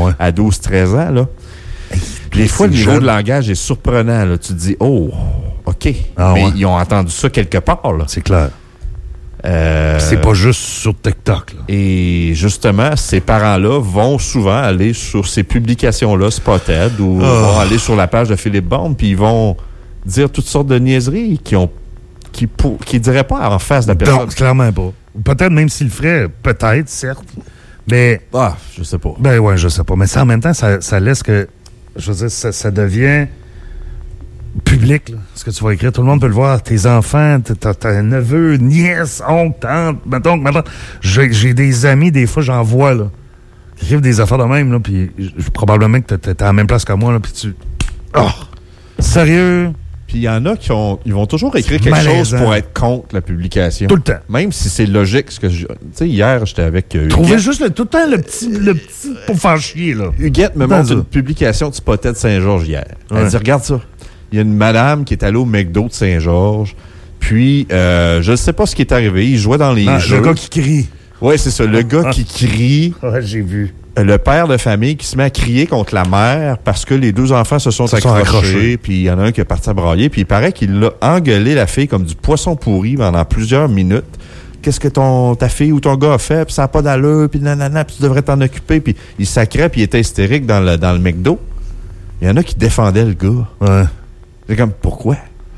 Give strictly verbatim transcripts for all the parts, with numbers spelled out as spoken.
ouais. à douze treize ans, là. Hey, des fois, le niveau jeune. de langage est surprenant, là. Tu te dis, oh, OK. Ah, mais ouais. ils ont entendu ça quelque part, là. C'est clair. Euh, c'est pas juste sur TikTok, là. Et justement, ces parents-là vont souvent aller sur ces publications-là, Spotted, ou oh. vont aller sur la page de Philippe Bond, puis ils vont dire toutes sortes de niaiseries qui ont qui pour, qui diraient pas en face de la personne. Non, clairement pas. Peut-être même s'il le ferait, peut-être, certes, mais... Ah, je sais pas. Ben ouais, je sais pas. Mais ça, en même temps, ça, ça laisse que... Je veux dire, ça, ça devient... public, là, ce que tu vas écrire. Tout le monde peut le voir. Tes enfants, t'as, t'as un neveu, nièce, oncle, tante, mettons, mettons. J'ai, j'ai des amis, des fois, j'en vois, là, qui écrivent des affaires de même, là, puis probablement que t'es à la même place que moi, là, puis tu... Oh! Sérieux? Puis il y en a qui ont, ils vont toujours écrire quelque malaisant. chose pour être contre la publication. Tout le temps. Même si c'est logique. Ce que je, tu sais, hier, j'étais avec euh, Trouvez juste le, tout le temps le petit, le petit pour faire chier, là. Huguette me montre une publication de Spotted Saint-Georges hier. Ouais. Elle dit, regarde ça. Il y a une madame qui est allée au McDo de Saint-Georges. Puis, euh, je ne sais pas ce qui est arrivé. Il jouait dans les ah, jeux. Le gars qui crie. Oui, c'est ça. Le gars qui crie. Ouais, j'ai vu. Le père de famille qui se met à crier contre la mère parce que les deux enfants se sont se accrochés. Sont accrochés. Puis, il y en a un qui est parti à brailler. Puis, il paraît qu'il l'a engueulé, la fille, comme du poisson pourri pendant plusieurs minutes. Qu'est-ce que ton ta fille ou ton gars a fait? Puis, ça n'a pas d'allure. Puis, nanana. Puis, tu devrais t'en occuper. Puis, il sacrait. Puis, il était hystérique dans le, dans le McDo. Il y en a qui défendaient le gars. Ouais. C'est comme, pourquoi?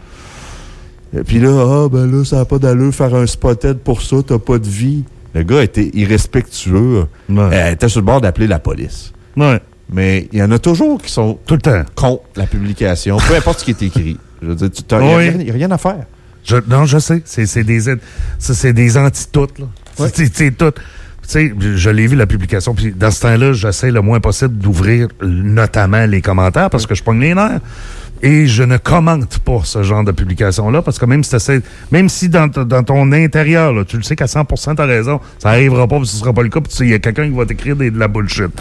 Et puis là, ah, ben là, ça n'a pas d'allure faire un Spotted pour ça, t'as pas de vie. Le gars était irrespectueux. Ouais. Elle était sur le bord d'appeler la police. Ouais. Mais il y en a toujours qui sont tout le temps contre la publication, peu importe ce qui est écrit. Je veux dire, il n'y a, oui. a rien à faire. Je, non, je sais. C'est, c'est des, ça, c'est des anti-toutes, là. Ouais. C'est, c'est, c'est tout. Tu sais, je l'ai vu, la publication, puis dans ce temps-là, j'essaie le moins possible d'ouvrir notamment les commentaires parce que je pogne les nerfs. Et je ne commente pas ce genre de publication-là, parce que même si t'essaies, même si dans, t- dans ton intérieur, là, tu le sais qu'à cent pour cent t'as raison, ça n'arrivera pas, parce que ce sera pas le cas, puis il y a quelqu'un qui va t'écrire des, de la bullshit.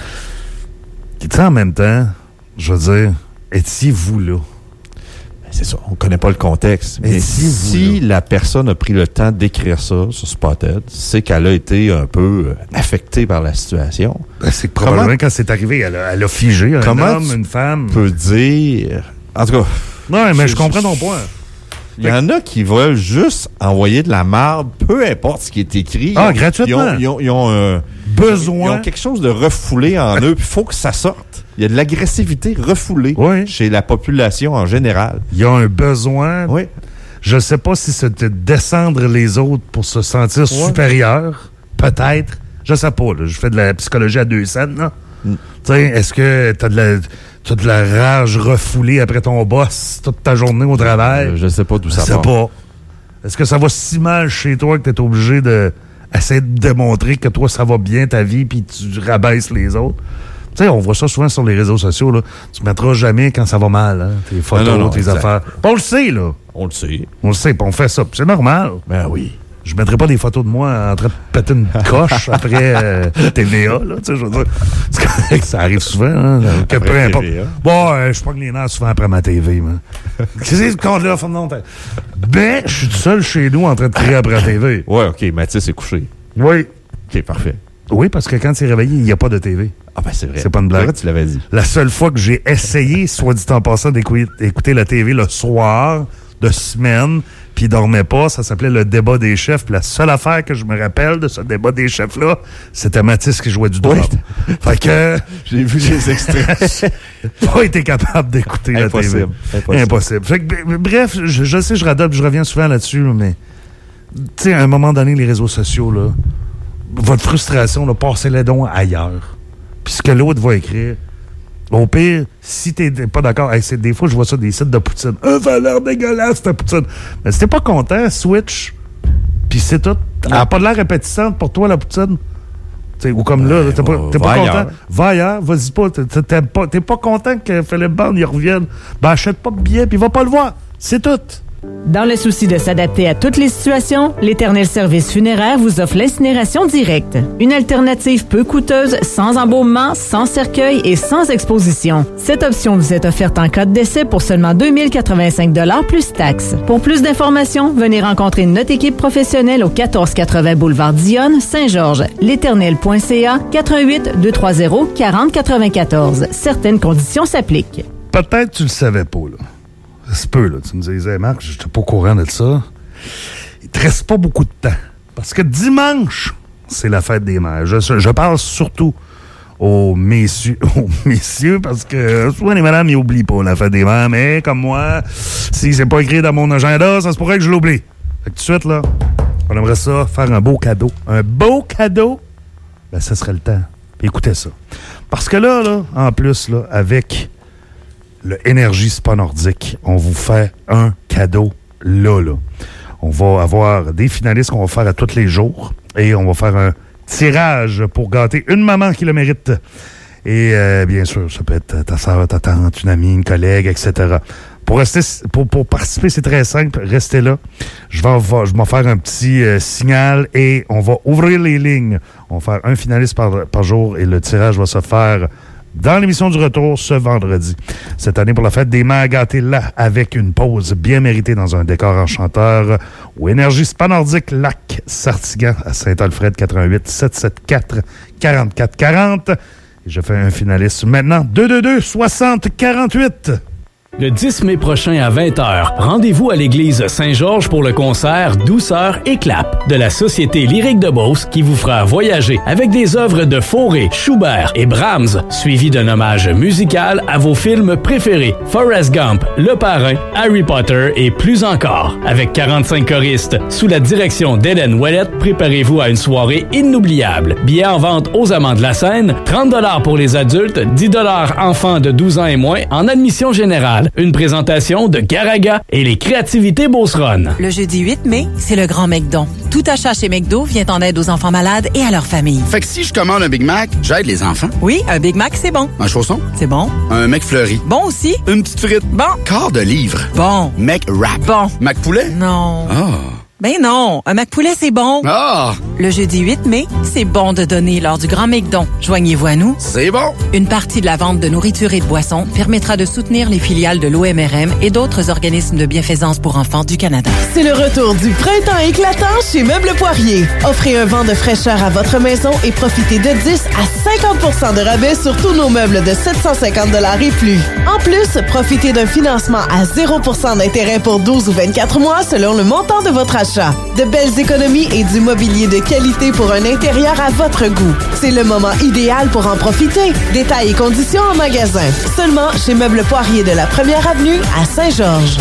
Tu sais, en même temps, je veux dire, étiez-vous là? C'est ça, on connaît pas le contexte. Mais si la personne a pris le temps d'écrire ça sur Spotted, c'est qu'elle a été un peu affectée par la situation. Ben, c'est que probablement comment, quand c'est arrivé, elle a, elle a figé un homme, une femme. Tu peux dire... En tout cas... Non, mais je, je comprends ton point. Il y en a qui veulent juste envoyer de la marde, peu importe ce qui est écrit. Ah, gratuitement. Ils ont, ils ont, ils ont un besoin. Ils ont quelque chose de refoulé en eux, puis il faut que ça sorte. Il y a de l'agressivité refoulée oui. chez la population en général. Il y a un besoin. Oui. Je ne sais pas si c'est de descendre les autres pour se sentir oui. supérieur. Peut-être. Je sais pas. Là. Je fais de la psychologie à deux scènes. Là. Mm. Tu sais, est-ce que tu as de la... Tu as de la rage refoulée après ton boss toute ta journée au travail? Euh, je sais pas d'où ça part. Je sais pas. Est-ce que ça va si mal chez toi que tu es obligé de essayer de démontrer que toi, ça va bien ta vie puis tu rabaisses les autres? Tu sais, on voit ça souvent sur les réseaux sociaux. Là. Tu mettras jamais quand ça va mal, hein, tes photos, non, non, non, tes exact. affaires. On le sait, là. On le sait. On le sait, puis on fait ça. Puis c'est normal. Ben oui. Je mettrai pas des photos de moi en train de péter une coche après euh, T V A, là, tu sais, je veux dire. C'est correct, ça arrive souvent, hein. Que peu importe. Bon, euh, je pogne les nerfs souvent après ma T V, man. Qu'est-ce que tu comptes là, femme de Ben, je suis tout seul chez nous en train de crier après la T V. Ouais, OK, Mathis est couché. Oui. OK, parfait. Oui, parce que quand il s'est réveillé, il n'y a pas de T V. Ah ben c'est vrai. C'est pas une blague. Vrai, tu l'avais dit. La seule fois que j'ai essayé, soit dit en passant, d'écouter, d'écouter la T V le soir de semaine, puis il dormait pas, ça s'appelait le débat des chefs. Puis la seule affaire que je me rappelle de ce débat des chefs-là, c'était Mathis qui jouait du drame. Oui. Fait que... J'ai vu les extraits. Pas été capable d'écouter Impossible. la T V. Impossible. Impossible. Fait que, bref, je, je sais, je radote, je reviens souvent là-dessus, là, mais tu sais, à un moment donné, les réseaux sociaux, là, votre frustration, là, passez-les donc ailleurs. Puis ce que l'autre va écrire, au pire, si t'es pas d'accord, hey, c'est, des fois, je vois ça des sites de poutine. Un valeur dégueulasse, ta poutine. Mais si t'es pas content, switch. Puis c'est tout. Elle n'a pas de l'air répétissante pour toi, la poutine. T'sais, ou comme ben, là, t'es pas, t'es pas content. Ailleurs. Va ailleurs, vas-y pas. T'es, t'es pas. t'es pas content que Philippe Bond y revienne. Ben, achète pas de billets, puis va pas le voir. C'est tout. Dans le souci de s'adapter à toutes les situations, l'Éternel Service Funéraire vous offre l'incinération directe. Une alternative peu coûteuse, sans embaumement, sans cercueil et sans exposition. Cette option vous est offerte en cas de décès pour seulement deux mille quatre-vingt-cinq dollars plus taxes. Pour plus d'informations, venez rencontrer notre équipe professionnelle au quatorze quatre-vingts boulevard Dionne, Saint-Georges. l'éternel point c a, quatre un huit, deux trois zéro, quatre zéro neuf quatre. Certaines conditions s'appliquent. Peut-être tu le savais pas, là. Ça se peut, là. Tu me disais, Marc, je n'étais pas au courant de ça. Il te reste pas beaucoup de temps. Parce que dimanche, c'est la fête des mères. Je, je parle surtout aux messieurs, aux messieurs, parce que souvent les madames, ils oublient pas la fête des mères, mais comme moi, si c'est pas écrit dans mon agenda, ça se pourrait que je l'oublie. Fait que tout de suite, là, on aimerait ça, faire un beau cadeau. Un beau cadeau? Ben, ça serait le temps. Puis écoutez ça. Parce que là, là, en plus, là, avec le Énergie Spa Nordique, on vous fait un cadeau là, là. On va avoir des finalistes qu'on va faire à tous les jours et on va faire un tirage pour gâter une maman qui le mérite. Et euh, bien sûr, ça peut être ta soeur, ta tante, une amie, une collègue, et cetera. Pour rester, pour, pour participer, c'est très simple. Restez là. Je vais, je vais faire un petit euh, signal et on va ouvrir les lignes. On va faire un finaliste par, par jour et le tirage va se faire dans l'émission du retour ce vendredi. Cette année, pour la fête des mères, gâtez là avec une pause bien méritée dans un décor enchanteur au Énergie Spa Nordique Lac Sartigan à Saint-Alfred, quatre un huit, sept sept quatre, quatre quatre quatre zéro. Et je fais un finaliste maintenant. deux deux deux, soixante, quarante-huit. Le dix mai prochain à vingt heures, rendez-vous à l'église Saint-Georges pour le concert Douceur et Clap de la Société Lyrique de Beauce qui vous fera voyager avec des œuvres de Fauré, Schubert et Brahms, suivi d'un hommage musical à vos films préférés, Forrest Gump, Le Parrain, Harry Potter et plus encore. Avec quarante-cinq choristes, sous la direction d'Hélène Ouellette, préparez-vous à une soirée inoubliable. Billets en vente aux Amants de la Seine, trente dollars pour les adultes, dix dollars enfants de douze ans et moins en admission générale. Une présentation de Garaga et les créativités Beauceronne. Le jeudi huit mai, c'est le Grand McDon. Tout achat chez McDo vient en aide aux enfants malades et à leurs familles. Fait que si je commande un Big Mac, j'aide les enfants. Oui, un Big Mac, c'est bon. Un chausson? C'est bon. Un McFlurry? Bon aussi. Une petite frite? Bon. Quart de livre? Bon. McWrap? Bon. McPoulet? Non. Ah. Ben non, un McPoulet, c'est bon. Ah! Le jeudi huit mai, c'est bon de donner lors du Grand McDon. Joignez-vous à nous. C'est bon! Une partie de la vente de nourriture et de boissons permettra de soutenir les filiales de l'O M R M et d'autres organismes de bienfaisance pour enfants du Canada. C'est le retour du printemps éclatant chez Meubles Poirier. Offrez un vent de fraîcheur à votre maison et profitez de dix à cinquante pour cent de rabais sur tous nos meubles de sept cent cinquante dollars et plus. En plus, profitez d'un financement à zéro pour cent d'intérêt pour douze ou vingt-quatre mois selon le montant de votre achat. De belles économies et du mobilier de qualité pour un intérieur à votre goût. C'est le moment idéal pour en profiter. Détails et conditions en magasin. Seulement chez Meubles Poirier de la première avenue à Saint-Georges.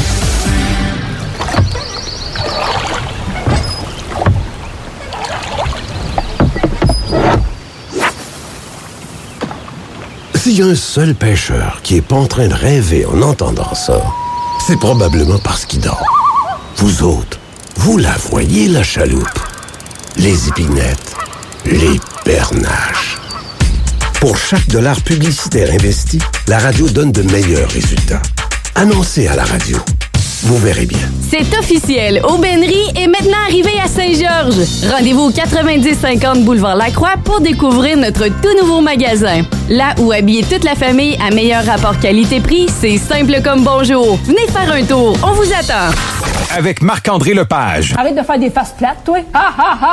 S'il y a un seul pêcheur qui est pas en train de rêver en entendant ça, c'est probablement parce qu'il dort. Vous autres, vous la voyez, la chaloupe? Les épinettes, les bernaches. Pour chaque dollar publicitaire investi, la radio donne de meilleurs résultats. Annoncez à la radio. Vous verrez bien. C'est officiel. Aubainerie est maintenant arrivée à Saint-Georges. Rendez-vous au quatre-vingt-dix cinquante boulevard Lacroix pour découvrir notre tout nouveau magasin. Là où habiller toute la famille à meilleur rapport qualité-prix, c'est simple comme bonjour. Venez faire un tour. On vous attend. Avec Marc-André Lepage. Arrête de faire des faces plates, toi. Ha, ha, ha.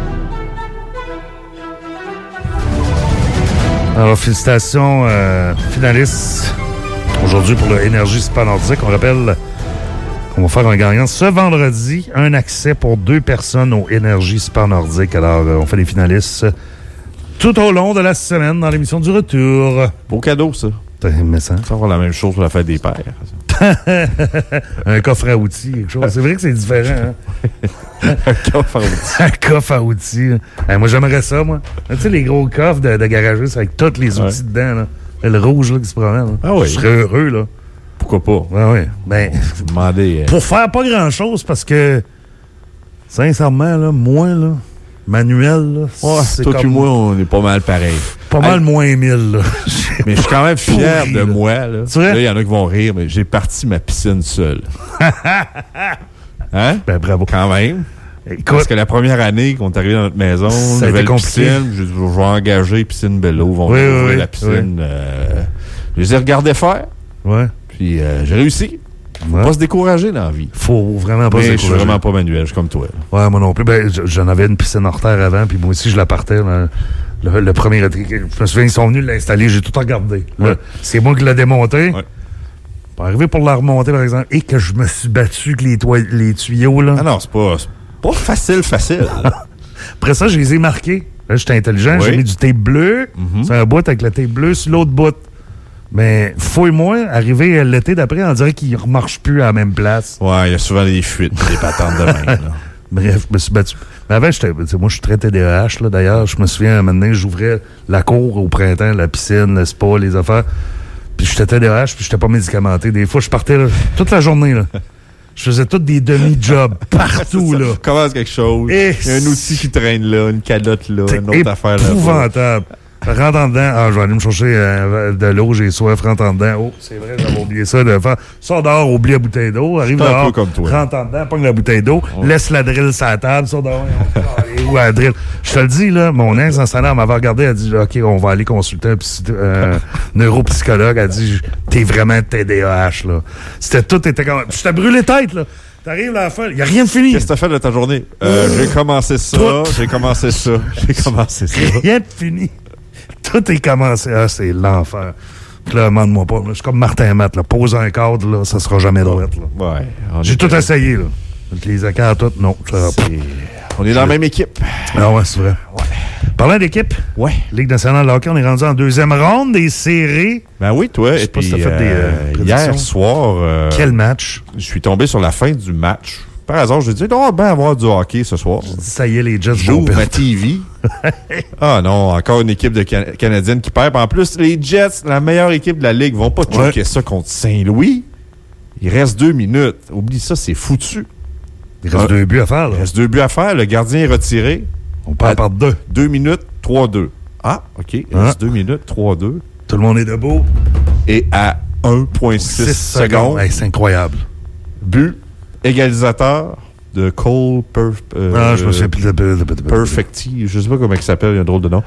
Alors, félicitations, euh, finalistes. Aujourd'hui, pour le Énergie Spa Nordique, on rappelle qu'on va faire un gagnant ce vendredi. Un accès pour deux personnes au Énergie Spa Nordique. Alors, euh, on fait les finalistes tout au long de la semaine dans l'émission du retour. Beau cadeau, ça. Mais ça. Ça va avoir la même chose pour la fête des pères. Un coffre à outils, quelque chose. C'est vrai que c'est différent. Hein? Un coffre à outils. Un coffre à outils. Hey, moi, j'aimerais ça, moi. Tu sais, les gros coffres de, de garagistes avec tous les outils ouais. dedans. Là. Le rouge là, qui se promène. Là. Ah oui. Je serais heureux, là. Pourquoi pas? Ah oui. Ben, vous demandez. Euh... Pour faire pas grand-chose, parce que, sincèrement, là, moi, là, manuel, là, ouais, c'est toi comme... et moi, on est pas mal pareil. Pas mal hey, moins mille, là. Mais je suis quand même fier pourri, de là. moi, là. C'est vrai? Là, il y en a qui vont rire, mais j'ai parti ma piscine seule. Hein? Ben, bravo. Quand même. Écoute, parce que la première année qu'on est arrivé dans notre maison, ça nouvelle a été compliqué. piscine, je, je vais engager Piscine Bello, vont oui, ouvrir oui, la piscine. Oui. Euh, je les ai regardés faire. Ouais. Puis euh, j'ai réussi. Faut ouais. pas se décourager dans la vie. Faut vraiment pas mais se décourager. Je suis vraiment pas manuel, je suis comme toi. Là. Ouais, moi non plus. Ben, j'en avais une piscine hors terre avant, puis moi aussi, je la partais. Là. Le, le premier été. Je me souviens, ils sont venus l'installer, j'ai tout regardé. Là, ouais. C'est moi qui l'ai démonté. Ouais. Pas arrivé pour la remonter, par exemple, et que je me suis battu avec les, toy- les tuyaux. Là. Ah non, c'est pas, c'est pas facile, facile. Après ça, je les ai marqués. Là, j'étais intelligent, oui. J'ai mis du tape bleu mm-hmm. sur un bout avec le tape bleu sur l'autre bout. Mais fouille-moi, arrivé l'été d'après, on dirait qu'il ne remarche plus à la même place. Ouais, il y a souvent des fuites, des patentes de même. Là. Bref, je me suis battu. Mais avant, j'étais, moi, je suis très T D A H, là, d'ailleurs. Je me souviens, un moment donné, j'ouvrais la cour au printemps, la piscine, le spa, les affaires. Puis j'étais T D A H, puis j'étais pas médicamenté. Des fois, je partais là, toute la journée, là. Je faisais tous des demi-jobs partout, là. Commence quelque chose. Et il y a un outil qui traîne là, une calotte là, une autre affaire là. Épouvantable. Rentre en dedans. Ah, je vais aller me chercher euh, de l'eau, j'ai soif, rentre en dedans. Oh, c'est vrai, j'avais oublié ça. De faire. Sors dehors, oublie la bouteille d'eau. Arrive c'est dehors, un peu comme toi. Rentre en dedans, pogne la bouteille d'eau, oh. Laisse la drill sur la table, sors dehors. Où la drill? Je te le dis, là, mon ex-installeur m'avait regardé, elle a dit, OK, on va aller consulter un psy- euh, neuropsychologue. Elle a dit, t'es vraiment T D A H, là. C'était tout, était comme. Je t'ai brûlé tête, là. T'arrives à la fin, il n'y a rien de fini. Qu'est-ce que t'as fait de ta journée? Euh, j'ai commencé ça, tout. j'ai commencé ça, j'ai commencé ça. Rien de fini. Tout est commencé. Ah, c'est l'enfer. Puis là, demande-moi pas. Je suis comme Martin Matt, là. Pose un cadre, là, ça sera jamais droit, là. Ouais. J'ai tout essayé, là. Les écarts, tout, non. Ça c'est... On est dans la même équipe. Ah ouais, c'est vrai. Ouais. Parlant d'équipe, ouais. Ligue nationale de hockey, on est rendu en deuxième ronde des séries. Ben oui, toi. Je sais et pas puis, si t'as fait euh, des euh, hier soir... Euh, quel match? Je suis tombé sur la fin du match. Par hasard, je dit, il doit bien avoir du hockey ce soir. Je dis, ça y est, les Jets j'ouvre ma T V. Ah non, encore une équipe de can- canadienne qui perd. En plus, les Jets, la meilleure équipe de la Ligue, vont pas choquer ouais. ça contre Saint-Louis. Il reste deux minutes. Oublie ça, c'est foutu. Il reste ah, deux buts à faire. Là. Il reste deux buts à faire. Le gardien est retiré. On perd par deux. Deux minutes, trois deux. Ah, OK. Il ah. reste deux minutes, trois deux. Tout le monde est debout. Et à un virgule six secondes. Hey, c'est incroyable. But égalisateur de Cole Perf, euh, ah, je me souviens plus de, de, de, de, de Perfecti. Je sais pas comment il s'appelle, il y a un drôle de nom.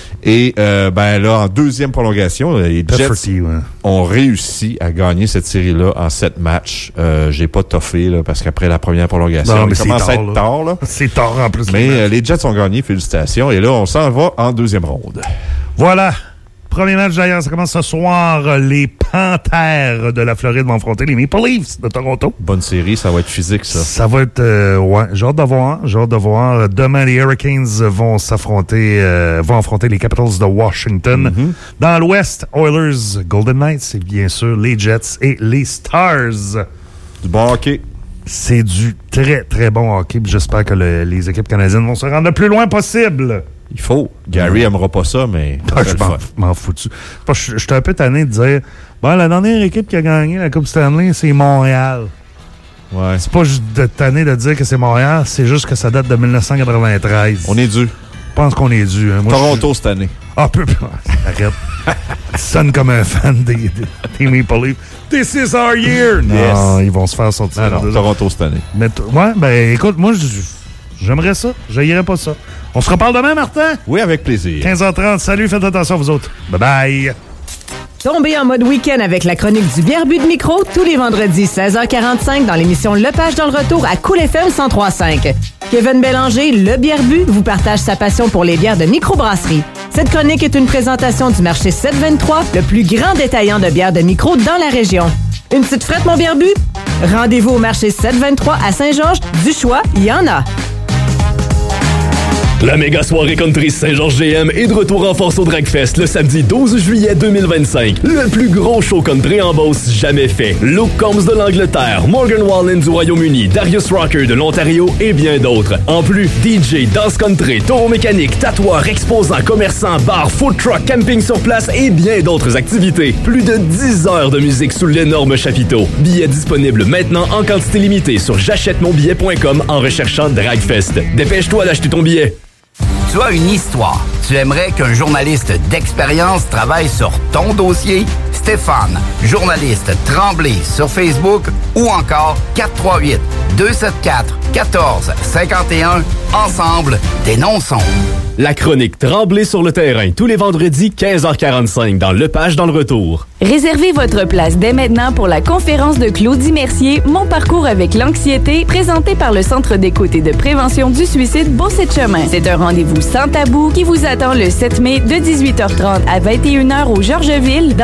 Et euh, ben là, en deuxième prolongation, les Jets ouais. ont réussi à gagner cette série-là en sept matchs. Euh, j'ai pas toffé là, parce qu'après la première prolongation, non, il commence tard, à être là. tard. Là. C'est tard en plus. Mais euh, les Jets ont gagné, félicitations. Et là, on s'en va en deuxième ronde. Voilà. Premier match d'ailleurs, ça commence ce soir. Les Panthères de la Floride vont affronter les Maple Leafs de Toronto. Bonne série, ça va être physique, ça. Ça va être, euh, ouais, j'ai hâte de voir, j'ai hâte de voir. Demain, les Hurricanes vont s'affronter, euh, vont affronter les Capitals de Washington. Mm-hmm. Dans l'Ouest, Oilers, Golden Knights et bien sûr les Jets et les Stars. Du bon hockey. C'est du très, très bon hockey. J'espère que le, les équipes canadiennes vont se rendre le plus loin possible. Il faut. Gary mmh. aimera pas ça, mais... Ah, je m'en, m'en foutu. Je suis un peu tanné de dire, bon, la dernière équipe qui a gagné la Coupe Stanley, c'est Montréal. Ouais. C'est pas juste de tanné de dire que c'est Montréal, c'est juste que ça date de dix-neuf cent quatre-vingt-treize. On est dû. Je pense qu'on est dû. Hein. Moi, Toronto je... cette année. Ah, peu... Arrête. Tu sonnes comme un fan des, des, des Maple Leafs. This is our year! Yes. Non, ils vont se faire sortir. Non, non, Toronto cette année. Mais t- ouais, ben écoute, moi, j'aimerais ça. J'haïrais pas ça. On se reparle demain, Martin? Oui, avec plaisir. quinze heures trente. Salut, faites attention, vous autres. Bye-bye. Tombez en mode week-end avec la chronique du Bierbu de micro tous les vendredis seize heures quarante-cinq dans l'émission Le Page dans le retour à Cool F M cent trois virgule cinq. Kevin Bélanger, le Bierbu, vous partage sa passion pour les bières de microbrasserie. Cette chronique est une présentation du marché sept cent vingt-trois, le plus grand détaillant de bières de micro dans la région. Une petite frette, mon Bierbu? Rendez-vous au marché sept cent vingt-trois à Saint-Georges. Du choix, il y en a. La méga soirée country Saint-Georges G M est de retour en force au Dragfest le samedi douze juillet deux mille vingt-cinq. Le plus gros show country en Beauce jamais fait. Luke Combs de l'Angleterre, Morgan Wallen du Royaume-Uni, Darius Rucker de l'Ontario et bien d'autres. En plus, D J, danse country, taureau mécanique, tatoueur, exposant, commerçant, bar, food truck, camping sur place et bien d'autres activités. Plus de dix heures de musique sous l'énorme chapiteau. Billets disponibles maintenant en quantité limitée sur j'achète mon billet point com en recherchant Dragfest. Dépêche-toi d'acheter ton billet. Tu as une histoire. Tu aimerais qu'un journaliste d'expérience travaille sur ton dossier? Stéphane, journaliste Tremblay sur Facebook ou encore quatre trois huit, deux sept quatre, un quatre cinq un. Ensemble, dénonçons. La chronique Tremblay sur le terrain, tous les vendredis, quinze heures quarante-cinq, dans Lepage dans le retour. Réservez votre place dès maintenant pour la conférence de Claudie Mercier, Mon parcours avec l'anxiété, présentée par le Centre d'écoute et de prévention du suicide Beaucé-de-Chemin. C'est un rendez-vous sans tabou qui vous attend le sept mai de dix-huit heures trente à vingt et une heures au Georgeville.